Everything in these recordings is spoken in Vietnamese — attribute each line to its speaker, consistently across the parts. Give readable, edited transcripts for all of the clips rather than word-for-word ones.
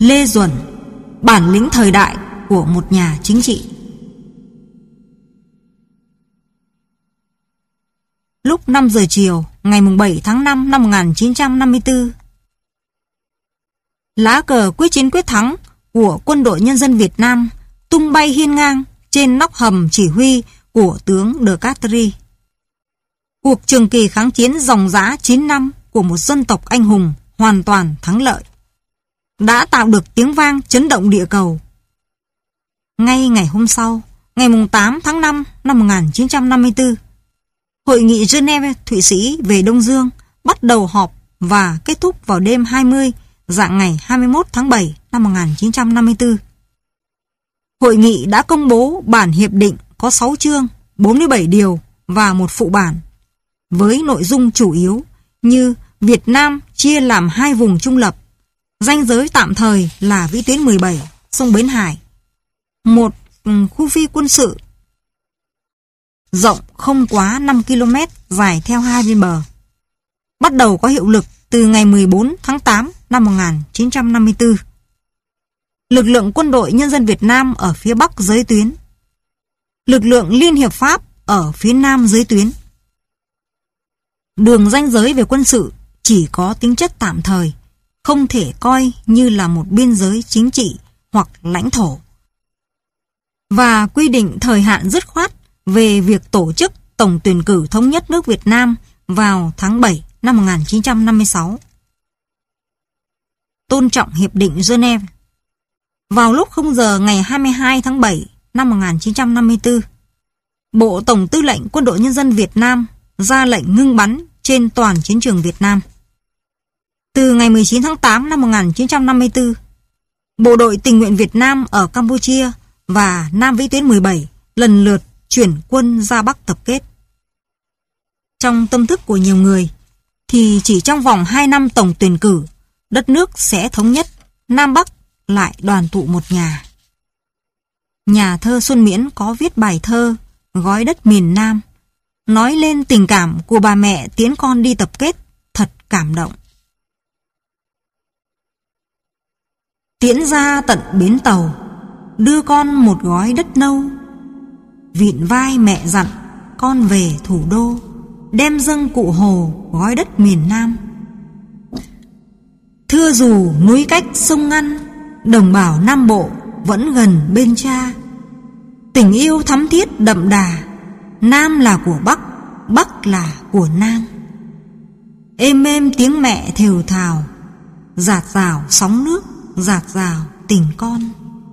Speaker 1: Lê Duẩn, bản lĩnh thời đại của một nhà chính trị. Lúc 5 giờ chiều ngày 7 tháng 5 năm 1954, lá cờ quyết chiến quyết thắng của Quân đội Nhân dân Việt Nam tung bay hiên ngang trên nóc hầm chỉ huy của tướng De Castries. Cuộc trường kỳ kháng chiến ròng rã 9 năm của một dân tộc anh hùng hoàn toàn thắng lợi đã tạo được tiếng vang chấn động địa cầu. Ngay ngày hôm sau, ngày 8 tháng 5 năm 1954, Hội nghị Geneva, Thụy Sĩ về Đông Dương bắt đầu họp và kết thúc vào đêm 20 rạng ngày 21 tháng 7 năm 1954. Hội nghị đã công bố bản hiệp định có 6 chương, 47 điều và một phụ bản, với nội dung chủ yếu như Việt Nam chia làm 2 vùng trung lập, ranh giới tạm thời là vĩ tuyến 17, sông Bến Hải, một khu phi quân sự rộng không quá 5 km, dài theo 2 bên bờ, bắt đầu có hiệu lực từ ngày 14 tháng 8 năm 1954. Lực lượng Quân đội Nhân dân Việt Nam ở phía Bắc giới tuyến, lực lượng Liên hiệp Pháp ở phía Nam giới tuyến. Đường ranh giới về quân sự chỉ có tính chất tạm thời, không thể coi như là một biên giới chính trị hoặc lãnh thổ. Và quy định thời hạn dứt khoát về việc tổ chức tổng tuyển cử thống nhất nước Việt Nam vào tháng 7 năm 1956. Tôn trọng Hiệp định Geneva. Vào lúc 0 giờ ngày 22 tháng 7 năm 1954, Bộ Tổng Tư lệnh Quân đội Nhân dân Việt Nam ra lệnh ngưng bắn trên toàn chiến trường Việt Nam. Từ ngày 19 tháng 8 năm 1954, Bộ đội Tình nguyện Việt Nam ở Campuchia và Nam vĩ tuyến 17 lần lượt chuyển quân ra Bắc tập kết. Trong tâm thức của nhiều người thì chỉ trong vòng 2 năm tổng tuyển cử, đất nước sẽ thống nhất, Nam Bắc lại đoàn tụ một nhà. Nhà thơ Xuân Miễn có viết bài thơ Gói đất miền Nam, nói lên tình cảm của bà mẹ tiến con đi tập kết, thật cảm động. Tiễn ra tận bến tàu, đưa con một gói đất nâu, vịn vai mẹ dặn con về thủ đô, đem dâng cụ Hồ gói đất miền Nam. Thưa dù núi cách sông ngăn, đồng bào Nam Bộ vẫn gần bên cha. Tình yêu thắm thiết đậm đà, Nam là của Bắc, Bắc là của Nam. Êm êm tiếng mẹ thều thào, dạt dào sóng nước, dạt dào tình con.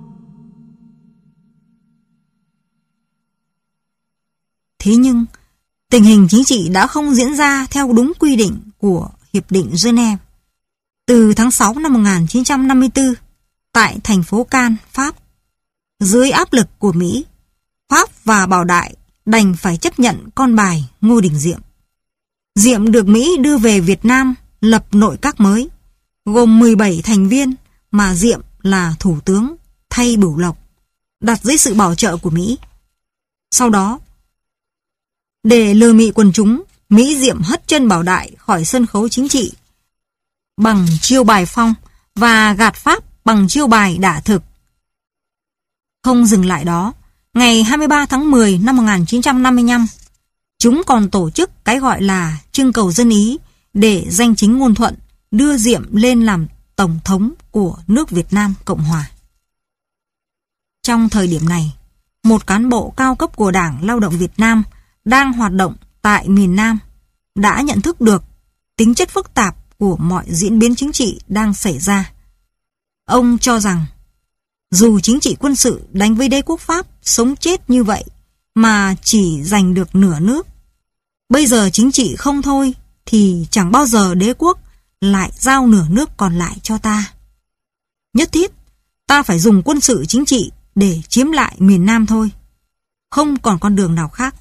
Speaker 1: Thế nhưng, tình hình chính trị đã không diễn ra theo đúng quy định của Hiệp định Geneva. Từ tháng 6 năm 1954, tại thành phố Cannes, Pháp, dưới áp lực của Mỹ, Pháp và Bảo Đại đành phải chấp nhận con bài Ngô Đình Diệm. Diệm được Mỹ đưa về Việt Nam lập nội các mới, gồm 17 thành viên mà Diệm là thủ tướng thay Bửu Lộc, đặt dưới sự bảo trợ của Mỹ. Sau đó, để lừa mị quần chúng, Mỹ Diệm hất chân Bảo Đại khỏi sân khấu chính trị bằng chiêu bài phong và gạt Pháp bằng chiêu bài đả thực. Không dừng lại đó, ngày 23 tháng 10 năm 1955, chúng còn tổ chức cái gọi là trưng cầu dân ý để danh chính ngôn thuận đưa Diệm lên làm Tổng thống của nước Việt Nam Cộng Hòa. Trong thời điểm này, một cán bộ cao cấp của Đảng Lao động Việt Nam đang hoạt động tại miền Nam đã nhận thức được tính chất phức tạp của mọi diễn biến chính trị đang xảy ra. Ông cho rằng dù chính trị quân sự đánh với đế quốc Pháp sống chết như vậy mà chỉ giành được nửa nước, bây giờ chính trị không thôi thì chẳng bao giờ đế quốc lại giao nửa nước còn lại cho ta. Nhất thiết ta phải dùng quân sự chính trị để chiếm lại miền Nam thôi, không còn con đường nào khác.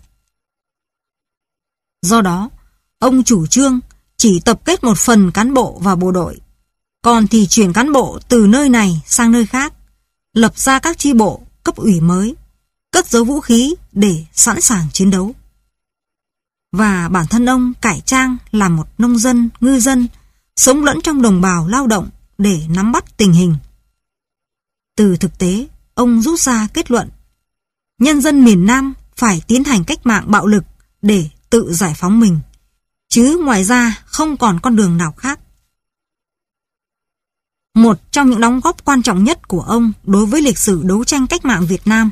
Speaker 1: Do đó, ông chủ trương chỉ tập kết một phần cán bộ và bộ đội, còn thì chuyển cán bộ từ nơi này sang nơi khác, lập ra các chi bộ, cấp ủy mới, cất giấu vũ khí để sẵn sàng chiến đấu. Và bản thân ông cải trang làm một nông dân, ngư dân, sống lẫn trong đồng bào lao động để nắm bắt tình hình, Từ thực tế, ông rút ra kết luận nhân dân miền Nam phải tiến hành cách mạng bạo lực để tự giải phóng mình, chứ ngoài ra không còn con đường nào khác. Một trong những đóng góp quan trọng nhất của ông đối với lịch sử đấu tranh cách mạng Việt Nam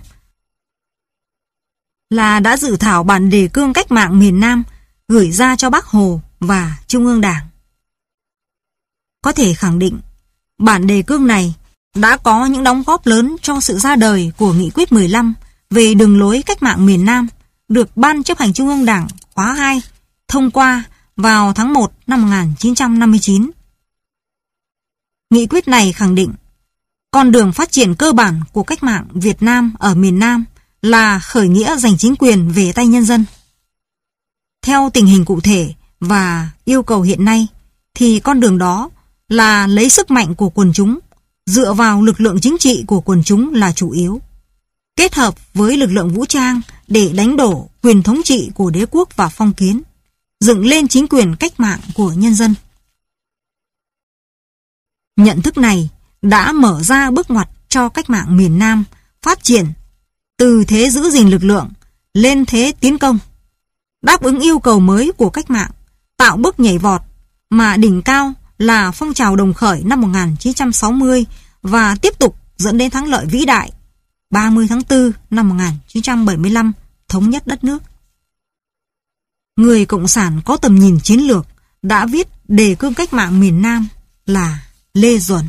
Speaker 1: là đã dự thảo bản đề cương cách mạng miền Nam gửi ra cho Bác Hồ và Trung ương Đảng. Có thể khẳng định, bản đề cương này đã có những đóng góp lớn cho sự ra đời của Nghị quyết 15 về đường lối cách mạng miền Nam, được Ban Chấp hành Trung ương Đảng khóa 2 thông qua vào tháng 1 năm 1959. Nghị quyết này khẳng định, con đường phát triển cơ bản của cách mạng Việt Nam ở miền Nam là khởi nghĩa giành chính quyền về tay nhân dân. Theo tình hình cụ thể và yêu cầu hiện nay, thì con đường đó là lấy sức mạnh của quần chúng, dựa vào lực lượng chính trị của quần chúng là chủ yếu, kết hợp với lực lượng vũ trang để đánh đổ quyền thống trị của đế quốc và phong kiến, dựng lên chính quyền cách mạng của nhân dân. Nhận thức này đã mở ra bước ngoặt cho cách mạng miền Nam phát triển từ thế giữ gìn lực lượng lên thế tiến công, đáp ứng yêu cầu mới của cách mạng, tạo bước nhảy vọt mà đỉnh cao là phong trào đồng khởi năm 1960 và tiếp tục dẫn đến thắng lợi vĩ đại 30 tháng 4 năm 1975 thống nhất đất nước. Người Cộng sản có tầm nhìn chiến lược đã viết đề cương cách mạng miền Nam là Lê Duẩn.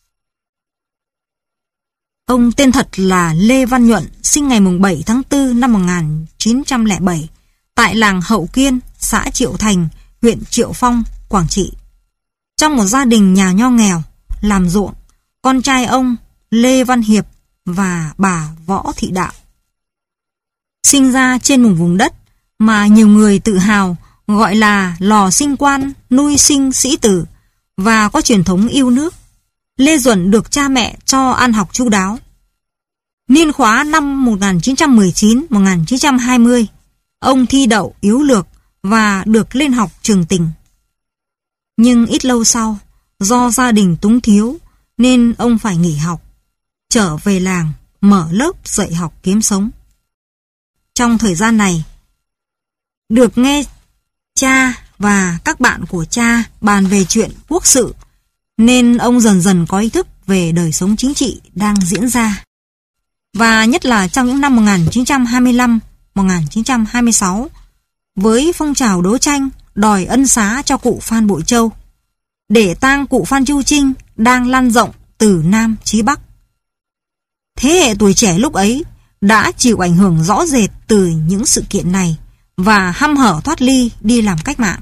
Speaker 1: Ông tên thật là Lê Văn Nhuận, sinh ngày 7 tháng 4 năm 1907 tại làng Hậu Kiên, xã Triệu Thành, huyện Triệu Phong, Quảng Trị. Trong một gia đình nhà nho nghèo, làm ruộng, con trai ông Lê Văn Hiệp và bà Võ Thị Đạo. Sinh ra trên một vùng đất mà nhiều người tự hào gọi là lò sinh quan, nuôi sinh sĩ tử và có truyền thống yêu nước, Lê Duẩn được cha mẹ cho ăn học chu đáo. Niên khóa năm 1919-1920, ông thi đậu yếu lược và được lên học trường Tỉnh. Nhưng ít lâu sau, do gia đình túng thiếu nên ông phải nghỉ học, trở về làng mở lớp dạy học kiếm sống. Trong thời gian này, được nghe cha và các bạn của cha bàn về chuyện quốc sự, nên ông dần dần có ý thức về đời sống chính trị đang diễn ra. Và nhất là trong những năm 1925-1926, với phong trào đấu tranh đòi ân xá cho cụ Phan Bội Châu, để tang cụ Phan Chu Trinh đang lan rộng từ Nam chí Bắc. Thế hệ tuổi trẻ lúc ấy đã chịu ảnh hưởng rõ rệt từ những sự kiện này và hăm hở thoát ly đi làm cách mạng.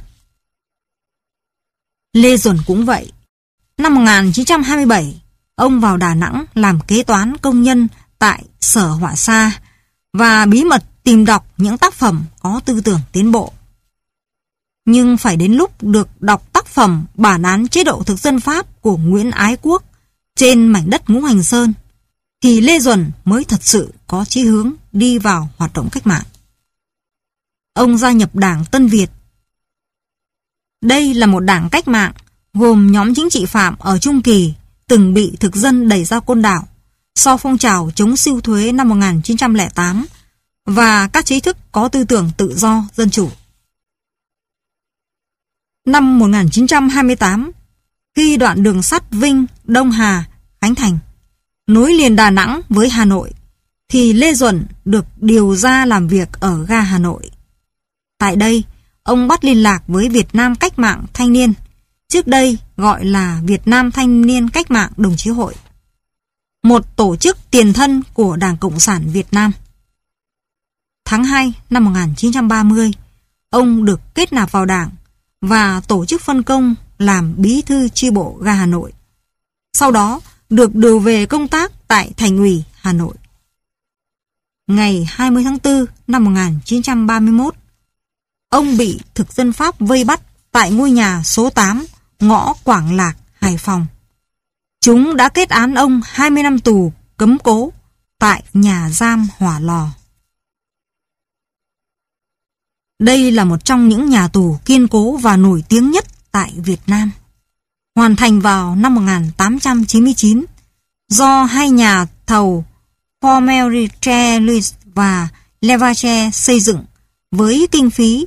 Speaker 1: Lê Duẩn cũng vậy. Năm 1927, ông vào Đà Nẵng làm kế toán công nhân tại Sở Họa Sa và bí mật tìm đọc những tác phẩm có tư tưởng tiến bộ. Nhưng phải đến lúc được đọc tác phẩm bản án chế độ thực dân Pháp của Nguyễn Ái Quốc trên mảnh đất Ngũ Hành Sơn, thì Lê Duẩn mới thật sự có chí hướng đi vào hoạt động cách mạng. Ông gia nhập Đảng Tân Việt. Đây là một đảng cách mạng gồm nhóm chính trị phạm ở Trung Kỳ từng bị thực dân đẩy ra Côn Đảo sau phong trào chống siêu thuế năm 1908 và các trí thức có tư tưởng tự do dân chủ. Năm 1928, khi đoạn đường sắt Vinh, Đông Hà, Khánh Thành nối liền Đà Nẵng với Hà Nội, thì Lê Duẩn được điều ra làm việc ở ga Hà Nội. Tại đây, ông bắt liên lạc với Việt Nam Cách mạng Thanh niên, trước đây gọi là Việt Nam Thanh niên Cách mạng Đồng chí Hội, một tổ chức tiền thân của Đảng Cộng sản Việt Nam. Tháng 2 năm 1930, ông được kết nạp vào Đảng và tổ chức phân công làm bí thư chi bộ ga Hà Nội. Sau đó được điều về công tác tại Thành ủy Hà Nội. Ngày 20 tháng 4 năm 1931, ông bị thực dân Pháp vây bắt tại ngôi nhà số 8, ngõ Quảng Lạc, Hải Phòng. Chúng đã kết án ông 20 năm tù cấm cố tại nhà giam Hỏa Lò. Đây là một trong những nhà tù kiên cố và nổi tiếng nhất tại Việt Nam. Hoàn thành vào năm 1899 do hai nhà thầu Formerie và Levache xây dựng với kinh phí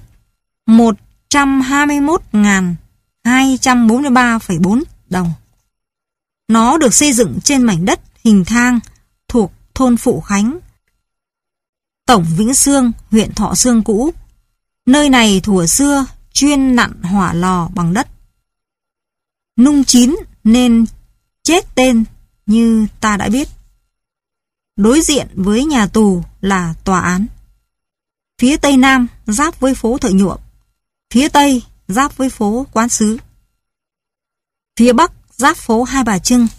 Speaker 1: 121.243,4 đồng. Nó được xây dựng trên mảnh đất hình thang thuộc thôn Phụ Khánh, tổng Vĩnh Sương, huyện Thọ Sương cũ. Nơi này thuở xưa chuyên nặn hỏa lò bằng đất. Nung chín nên chết tên như ta đã biết. Đối diện với nhà tù là tòa án. Phía tây nam giáp với phố Thợ Nhuộm, phía tây giáp với phố Quán Sứ, phía bắc giáp phố Hai Bà Trưng.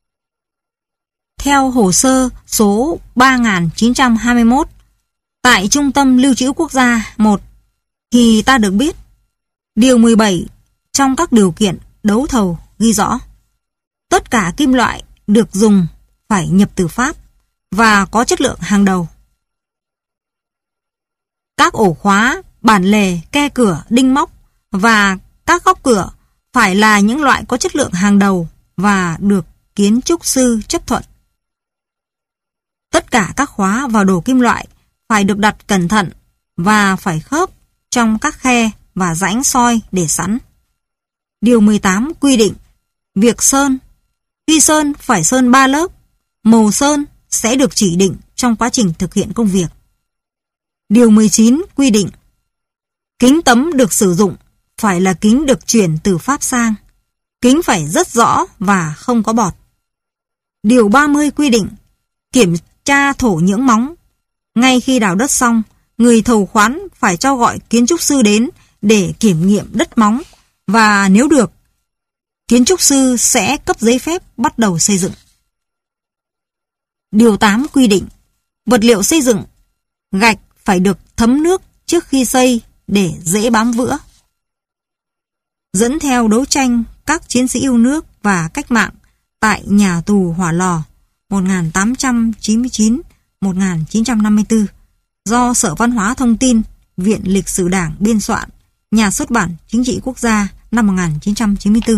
Speaker 1: Theo hồ sơ số 3921 tại Trung tâm Lưu trữ Quốc gia 1 thì ta được biết điều 17 trong các điều kiện đấu thầu ghi rõ tất cả kim loại được dùng phải nhập từ Pháp và có chất lượng hàng đầu. Các ổ khóa, bản lề, ke cửa, đinh móc và các góc cửa phải là những loại có chất lượng hàng đầu và được kiến trúc sư chấp thuận. Tất cả các khóa và đồ kim loại phải được đặt cẩn thận và phải khớp trong các khe và rãnh soi để sẵn. Điều 18 quy định việc sơn, khi sơn phải sơn 3 lớp, màu sơn sẽ được chỉ định trong quá trình thực hiện công việc. Điều 19 quy định kính tấm được sử dụng phải là kính được chuyển từ Pháp sang. Kính phải rất rõ và không có bọt. Điều 30 quy định kiểm tra thổ nhưỡng móng. Ngay khi đào đất xong, người thầu khoán phải cho gọi kiến trúc sư đến để kiểm nghiệm đất móng và nếu được, kiến trúc sư sẽ cấp giấy phép bắt đầu xây dựng. Điều 8 quy định vật liệu xây dựng, gạch phải được thấm nước trước khi xây để dễ bám vữa. Dẫn theo đấu tranh các chiến sĩ yêu nước và cách mạng tại nhà tù Hỏa Lò 1899-1954 do Sở Văn hóa Thông tin, Viện Lịch sử Đảng biên soạn, Nhà xuất bản Chính trị Quốc gia năm 1994.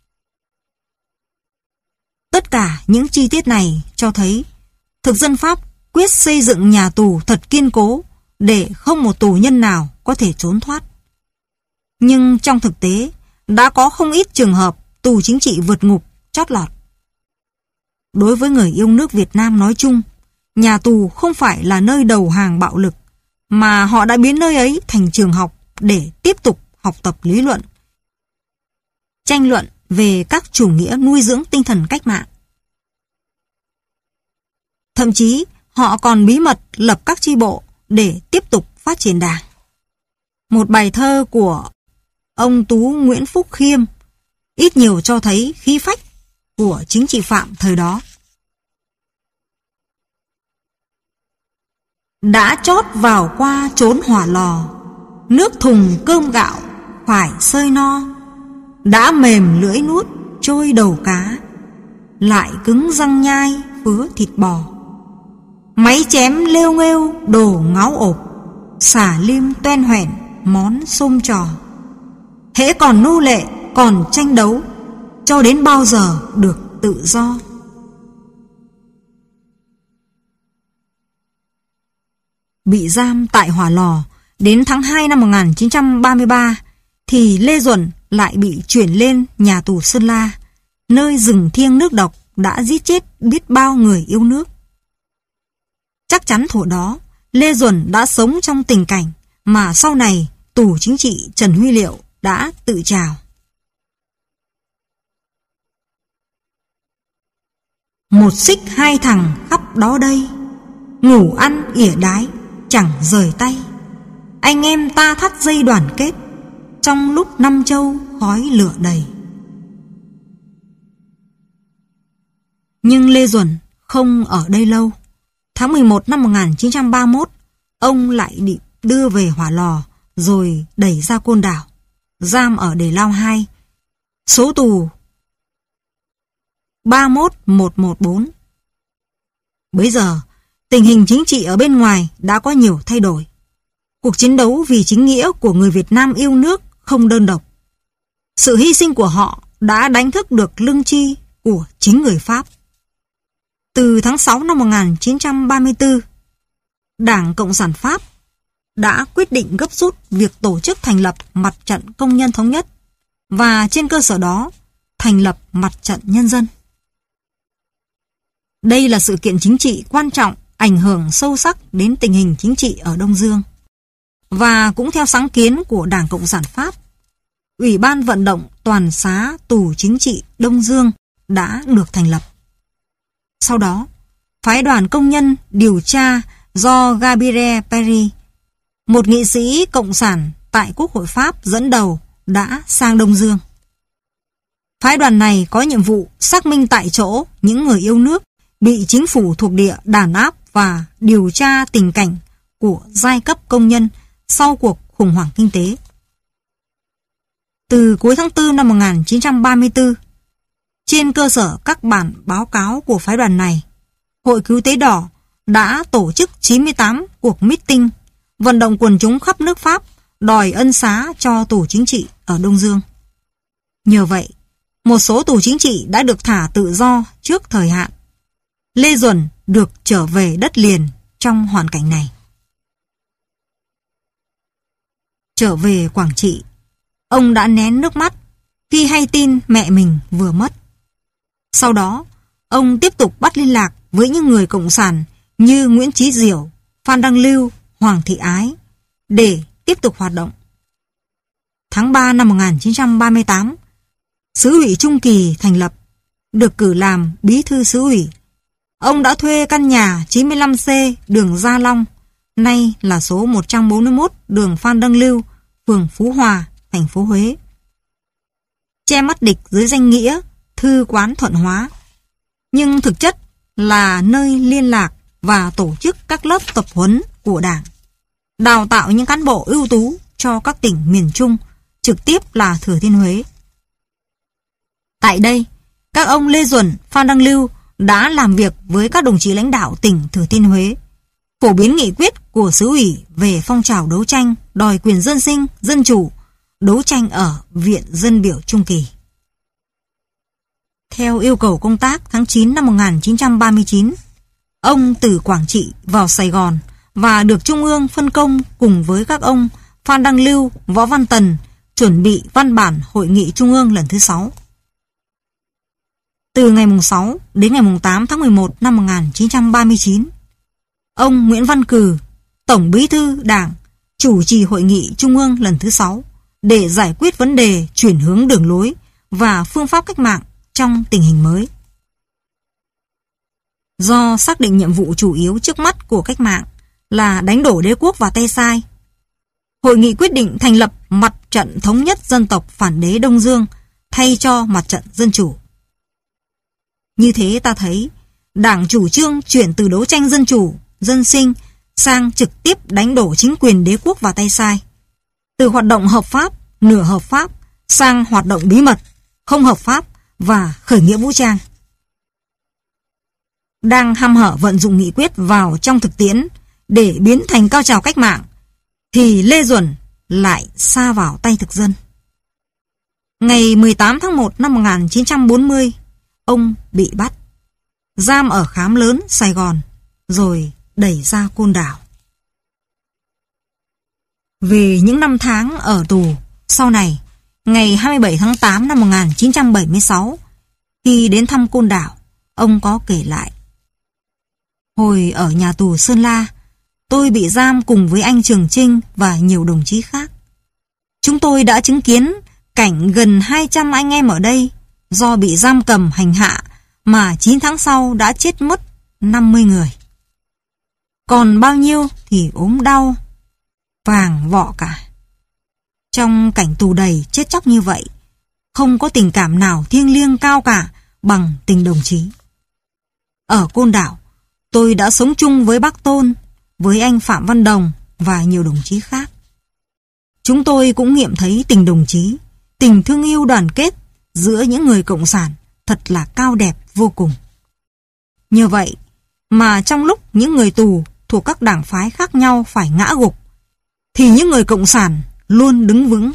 Speaker 1: Tất cả những chi tiết này cho thấy thực dân Pháp quyết xây dựng nhà tù thật kiên cố để không một tù nhân nào có thể trốn thoát. Nhưng trong thực tế, đã có không ít trường hợp tù chính trị vượt ngục chót lọt. Đối với người yêu nước Việt Nam nói chung, nhà tù không phải là nơi đầu hàng bạo lực, mà họ đã biến nơi ấy thành trường học để tiếp tục học tập lý luận, tranh luận về các chủ nghĩa nuôi dưỡng tinh thần cách mạng. Thậm chí, họ còn bí mật lập các chi bộ để tiếp tục phát triển đảng. Một bài thơ của ông Tú Nguyễn Phúc Khiêm ít nhiều cho thấy khí phách của chính trị phạm thời đó. Đã chót vào qua chốn hỏa lò, nước thùng cơm gạo phải sơi no. Đã mềm lưỡi nuốt trôi đầu cá, lại cứng răng nhai phứa thịt bò. Máy chém lêu nghêu đồ ngáo ộp, xả lim toen hoẻn món xôm trò. Hễ còn nô lệ, còn tranh đấu, cho đến bao giờ được tự do. Bị giam tại Hỏa Lò đến tháng 2 năm 1933 thì Lê Duẩn lại bị chuyển lên nhà tù Sơn La, nơi rừng thiêng nước độc đã giết chết biết bao người yêu nước. Chắc chắn thuở đó, Lê Duẩn đã sống trong tình cảnh mà sau này tù chính trị Trần Huy Liệu đã tự trào. Một xích hai thằng khắp đó đây, ngủ ăn ỉa đái chẳng rời tay. Anh em ta thắt dây đoàn kết, trong lúc năm châu khói lửa đầy. Nhưng Lê Duẩn không ở đây lâu. Tháng 11 năm 1931, ông lại bị đưa về Hỏa Lò rồi đẩy ra Côn Đảo, giam ở Đề Lao 2, số tù 31114. Bấy giờ, tình hình chính trị ở bên ngoài đã có nhiều thay đổi. Cuộc chiến đấu vì chính nghĩa của người Việt Nam yêu nước không đơn độc. Sự hy sinh của họ đã đánh thức được lương tri của chính người Pháp. Từ tháng 6 năm 1934, Đảng Cộng sản Pháp đã quyết định gấp rút việc tổ chức thành lập Mặt trận Công nhân Thống nhất và trên cơ sở đó thành lập Mặt trận Nhân dân. Đây là sự kiện chính trị quan trọng ảnh hưởng sâu sắc đến tình hình chính trị ở Đông Dương. Và cũng theo sáng kiến của Đảng Cộng sản Pháp, Ủy ban vận động toàn xá tù chính trị Đông Dương đã được thành lập. Sau đó, phái đoàn công nhân điều tra do Gabriel Péry, một nghị sĩ cộng sản tại Quốc hội Pháp dẫn đầu, đã sang Đông Dương. Phái đoàn này có nhiệm vụ xác minh tại chỗ những người yêu nước bị chính phủ thuộc địa đàn áp và điều tra tình cảnh của giai cấp công nhân sau cuộc khủng hoảng kinh tế. Từ cuối tháng 4 năm 1934, trên cơ sở các bản báo cáo của phái đoàn này, Hội Cứu tế Đỏ đã tổ chức 98 cuộc meeting vận động quần chúng khắp nước Pháp đòi ân xá cho tù chính trị ở Đông Dương. Nhờ vậy, một số tù chính trị đã được thả tự do trước thời hạn. Lê Duẩn được trở về đất liền trong hoàn cảnh này. Trở về Quảng Trị, ông đã nén nước mắt khi hay tin mẹ mình vừa mất. Sau đó, ông tiếp tục bắt liên lạc với những người cộng sản như Nguyễn Chí Diểu, Phan Đăng Lưu, Hoàng Thị Ái để tiếp tục hoạt động. Tháng 3 năm 1938, Xứ ủy Trung Kỳ thành lập, được cử làm bí thư xứ ủy. Ông đã thuê căn nhà 95C đường Gia Long, nay là số 141 đường Phan Đăng Lưu, phường Phú Hòa, thành phố Huế. Che mắt địch dưới danh nghĩa Thư quán Thuận Hóa, nhưng thực chất là nơi liên lạc và tổ chức các lớp tập huấn của Đảng, đào tạo những cán bộ ưu tú cho các tỉnh miền Trung, trực tiếp là Thừa Thiên Huế. Tại đây, các ông Lê Duẩn, Phan Đăng Lưu đã làm việc với các đồng chí lãnh đạo tỉnh Thừa Thiên Huế, phổ biến nghị quyết của xứ ủy về phong trào đấu tranh đòi quyền dân sinh, dân chủ, đấu tranh ở Viện Dân biểu Trung Kỳ. Theo yêu cầu công tác tháng 9 năm 1939, ông từ Quảng Trị vào Sài Gòn và được Trung ương phân công cùng với các ông Phan Đăng Lưu, Võ Văn Tần chuẩn bị văn bản Hội nghị Trung ương lần thứ 6. Từ ngày 6 đến ngày 8 tháng 11 năm 1939, ông Nguyễn Văn Cừ, Tổng Bí thư Đảng, chủ trì Hội nghị Trung ương lần thứ 6 để giải quyết vấn đề chuyển hướng đường lối và phương pháp cách mạng trong tình hình mới. Do xác định nhiệm vụ chủ yếu trước mắt của cách mạng là đánh đổ đế quốc và tay sai, Hội nghị quyết định thành lập Mặt trận Thống nhất Dân tộc Phản đế Đông Dương thay cho Mặt trận Dân chủ. Như thế ta thấy, Đảng chủ trương chuyển từ đấu tranh dân chủ, dân sinh sang trực tiếp đánh đổ chính quyền đế quốc và tay sai. Từ hoạt động hợp pháp, nửa hợp pháp sang hoạt động bí mật, không hợp pháp và khởi nghĩa vũ trang. Đang hăm hở vận dụng nghị quyết vào trong thực tiễn để biến thành cao trào cách mạng, thì Lê Duẩn lại sa vào tay thực dân. Ngày 18 tháng 1 năm 1940, ông bị bắt, giam ở Khám Lớn, Sài Gòn, rồi đẩy ra Côn Đảo. Về những năm tháng ở tù, sau này, ngày 27 tháng 8 năm 1976, khi đến thăm Côn Đảo, ông có kể lại: hồi ở nhà tù Sơn La, tôi bị giam cùng với anh Trường Trinh và nhiều đồng chí khác. Chúng tôi đã chứng kiến cảnh gần 200 anh em ở đây do bị giam cầm hành hạ mà 9 tháng sau đã chết mất 50 người. Còn bao nhiêu thì ốm đau, vàng vọ cả. Trong cảnh tù đầy chết chóc như vậy, không có tình cảm nào thiêng liêng cao cả bằng tình đồng chí. Ở Côn Đảo, tôi đã sống chung với bác Tôn, với anh Phạm Văn Đồng và nhiều đồng chí khác. Chúng tôi cũng nghiệm thấy tình đồng chí, tình thương yêu đoàn kết giữa những người cộng sản thật là cao đẹp vô cùng. Như vậy mà trong lúc những người tù thuộc các đảng phái khác nhau phải ngã gục, thì những người cộng sản luôn đứng vững.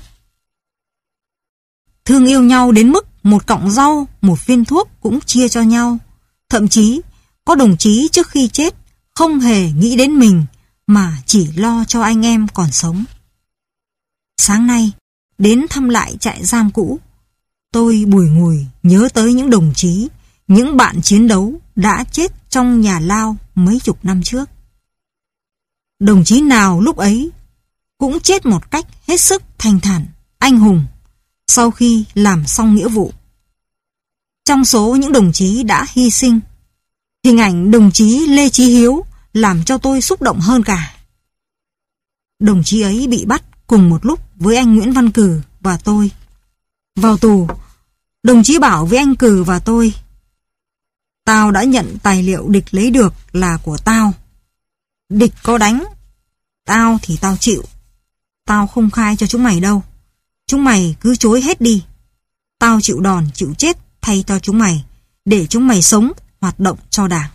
Speaker 1: Thương yêu nhau đến mức một cọng rau, một viên thuốc cũng chia cho nhau, thậm chí có đồng chí trước khi chết không hề nghĩ đến mình mà chỉ lo cho anh em còn sống. Sáng nay, đến thăm lại trại giam cũ, tôi bùi ngùi nhớ tới những đồng chí, những bạn chiến đấu đã chết trong nhà lao mấy chục năm trước. Đồng chí nào lúc ấy cũng chết một cách hết sức thanh thản, anh hùng sau khi làm xong nghĩa vụ. Trong số những đồng chí đã hy sinh, hình ảnh đồng chí Lê Chí Hiếu làm cho tôi xúc động hơn cả. Đồng chí ấy bị bắt cùng một lúc với anh Nguyễn Văn Cừ và tôi. Vào tù, đồng chí bảo với anh Cừ và tôi: "Tao đã nhận tài liệu địch lấy được là của tao. Địch có đánh tao thì tao chịu. Tao không khai cho chúng mày đâu. Chúng mày cứ chối hết đi. Tao chịu đòn chịu chết thay cho chúng mày, để chúng mày sống hoạt động cho Đảng."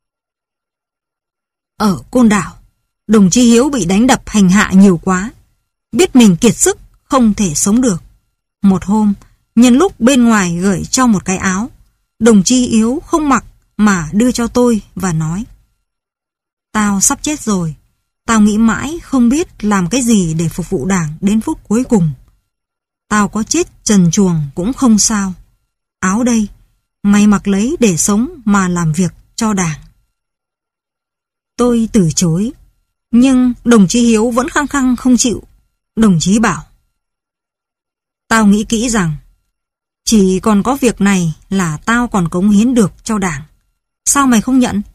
Speaker 1: Ở Côn Đảo, đồng chí Hiếu bị đánh đập hành hạ nhiều quá, biết mình kiệt sức không thể sống được. Một hôm, nhân lúc bên ngoài gửi cho một cái áo, đồng chí Hiếu không mặc mà đưa cho tôi và nói: "Tao sắp chết rồi. Tao nghĩ mãi không biết làm cái gì để phục vụ Đảng đến phút cuối cùng. Tao có chết trần truồng cũng không sao. Áo đây, mày mặc lấy để sống mà làm việc cho Đảng." Tôi từ chối, nhưng đồng chí Hiếu vẫn khăng khăng không chịu. Đồng chí bảo: "Tao nghĩ kỹ rằng chỉ còn có việc này là tao còn cống hiến được cho Đảng. Sao mày không nhận?"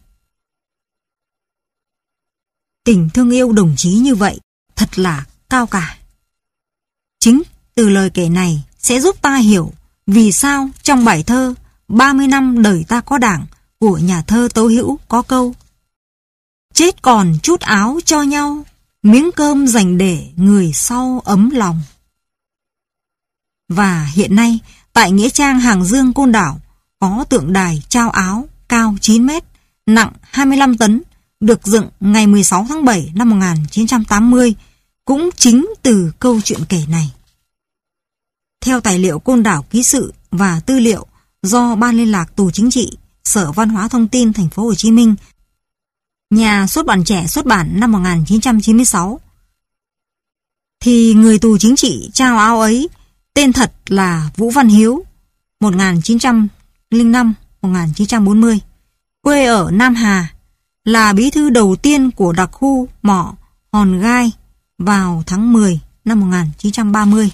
Speaker 1: Tình thương yêu đồng chí như vậy thật là cao cả. Chính từ lời kể này sẽ giúp ta hiểu vì sao trong bài thơ 30 năm đời ta có Đảng của nhà thơ Tố Hữu có câu: "Chết còn chút áo cho nhau, miếng cơm dành để người sau ấm lòng." Và hiện nay, tại Nghĩa Trang Hàng Dương Côn Đảo có tượng đài trao áo cao 9 mét, nặng 25 tấn, được dựng ngày 16 tháng 7 năm 1980, cũng chính từ câu chuyện kể này. Theo tài liệu Côn Đảo ký sự và tư liệu do Ban Liên lạc Tù Chính trị, Sở Văn hóa Thông tin Thành phố Hồ Chí Minh, Nhà xuất bản Trẻ xuất bản năm 1996, thì người tù chính trị trao áo ấy tên thật là Vũ Văn Hiếu, 1905-1940, quê ở Nam Hà, là bí thư đầu tiên của đặc khu mỏ Hòn Gai vào tháng 10 năm 1930.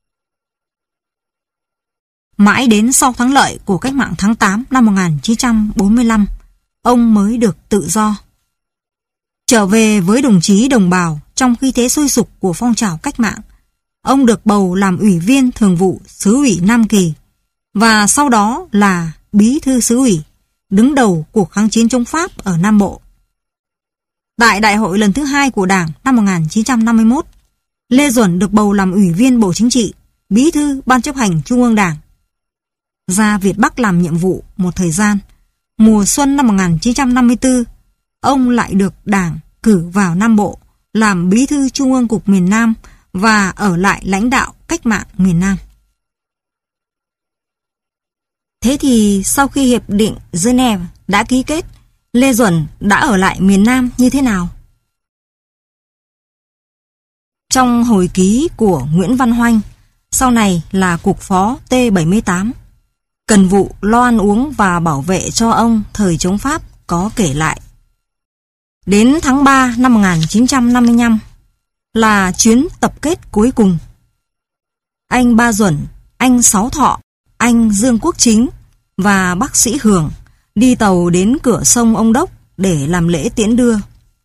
Speaker 1: Mãi đến sau thắng lợi của cách mạng tháng 8 năm 1945, ông mới được tự do. Trở về với đồng chí đồng bào trong khi thế sôi sục của phong trào cách mạng, ông được bầu làm ủy viên thường vụ xứ ủy Nam Kỳ và sau đó là bí thư xứ ủy, đứng đầu cuộc kháng chiến chống Pháp ở Nam Bộ. Tại đại hội lần thứ 2 của Đảng năm 1951, Lê Duẩn được bầu làm ủy viên Bộ Chính trị, bí thư Ban chấp hành Trung ương Đảng. Ra Việt Bắc làm nhiệm vụ một thời gian, mùa xuân năm 1954, ông lại được Đảng cử vào Nam Bộ làm bí thư Trung ương Cục miền Nam và ở lại lãnh đạo cách mạng miền Nam. Thế thì sau khi Hiệp định Geneva đã ký kết, Lê Duẩn đã ở lại miền Nam như thế nào? Trong hồi ký của Nguyễn Văn Hoanh, sau này là Cục Phó T78, cần vụ lo ăn uống và bảo vệ cho ông thời chống Pháp, có kể lại: đến tháng 3 năm 1955 là chuyến tập kết cuối cùng. Anh Ba Duẩn, anh Sáu Thọ, anh Dương Quốc Chính và bác sĩ Hưởng đi tàu đến cửa sông Ông Đốc để làm lễ tiễn đưa.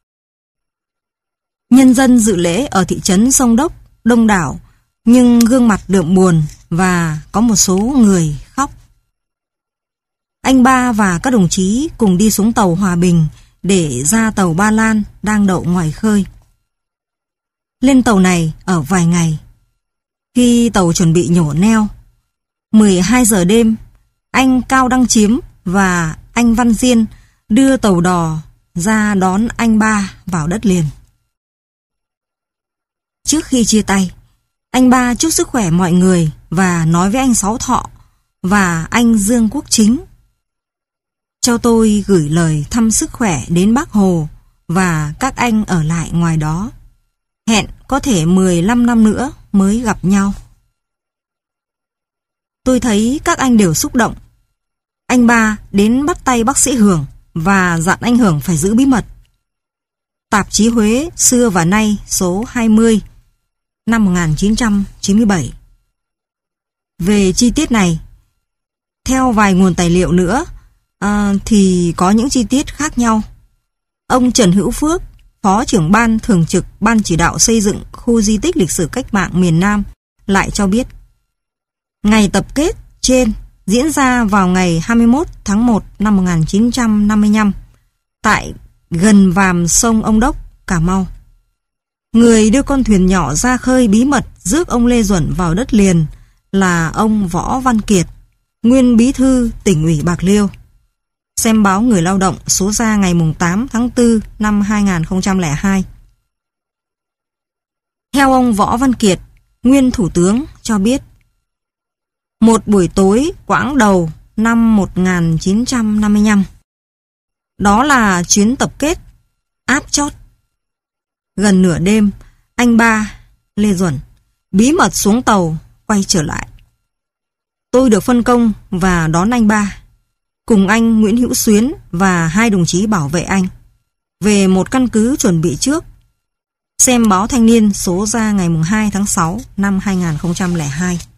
Speaker 1: Nhân dân dự lễ ở thị trấn Sông Đốc đông đảo, nhưng gương mặt đượm buồn và có một số người khóc. Anh Ba và các đồng chí cùng đi xuống tàu Hòa Bình để ra tàu Ba Lan đang đậu ngoài khơi. Lên tàu này ở vài ngày. Khi tàu chuẩn bị nhổ neo, 12 giờ đêm, anh Cao Đăng Chiếm và anh Văn Diên đưa tàu đò ra đón anh Ba vào đất liền. Trước khi chia tay, anh Ba chúc sức khỏe mọi người và nói với anh Sáu Thọ và anh Dương Quốc Chính: cho tôi gửi lời thăm sức khỏe đến bác Hồ và các anh ở lại ngoài đó. Hẹn có thể 15 năm nữa mới gặp nhau. Tôi thấy các anh đều xúc động. Anh ba đến bắt tay bác sĩ Hưởng và dặn anh Hưởng phải giữ bí mật. Tạp chí Huế xưa và nay số 20 năm 1997. Về chi tiết này, theo vài nguồn tài liệu nữa, thì có những chi tiết khác nhau. Ông Trần Hữu Phước, Phó trưởng ban thường trực Ban chỉ đạo xây dựng khu di tích lịch sử cách mạng miền Nam lại cho biết, ngày tập kết trên diễn ra vào ngày 21 tháng 1 năm 1955 tại gần vàm sông Ông Đốc, Cà Mau. Người đưa con thuyền nhỏ ra khơi bí mật rước ông Lê Duẩn vào đất liền là ông Võ Văn Kiệt, nguyên bí thư tỉnh ủy Bạc Liêu. Xem báo Người Lao động số ra ngày 8 tháng 4 năm 2002. Theo ông Võ Văn Kiệt, nguyên thủ tướng cho biết, một buổi tối Quảng Đầu năm 1955. Đó là chuyến tập kết áp chót. Gần nửa đêm, anh ba, Lê Duẩn, bí mật xuống tàu, quay trở lại. Tôi được phân công và đón anh ba, cùng anh Nguyễn Hữu Xuyến và 2 đồng chí bảo vệ anh, về một căn cứ chuẩn bị trước. Xem báo Thanh niên số ra ngày 2 tháng 6 năm 2002.